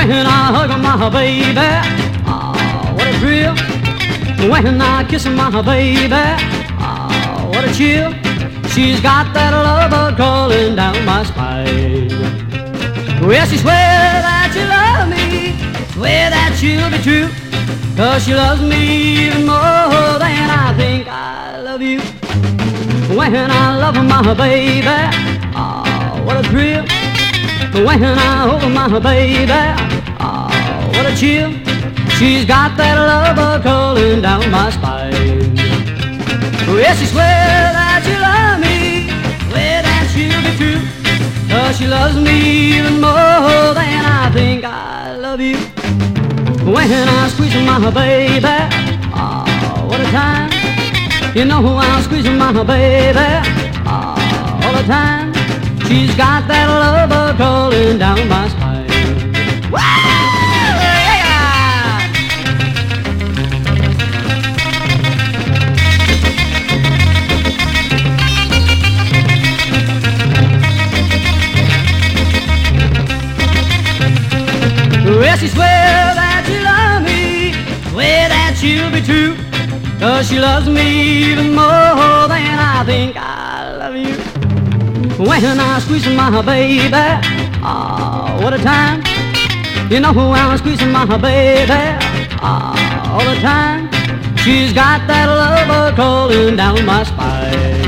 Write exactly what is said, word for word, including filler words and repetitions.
When I hug my baby, oh, what a thrill. When I kiss my baby, oh, what a chill. She's got that love crawling down my spine. Well, she swears that she loves me, swear that she'll be true, 'cause she loves me even more than I think I love you. When I love my baby, oh, what a thrill. When I hold my baby, oh, what a chill. She's got that love crawling down my spine. Well, she swears that she loves me, swear that she'll be true, 'cause she loves me even more than I think I love you. When I squeeze my baby, oh, what a time. You know I'm squeezing my baby, oh, all the time. She's got that love crawling down my spine. Woo! Yeah! Well, she swears that she loves me, swear that she'll be true, 'cause she loves me even more than I think I love you. When I squeeze my baby, oh, what a time. You know I'm squeezing my baby, oh, all the time. She's got that love crawling down my spine.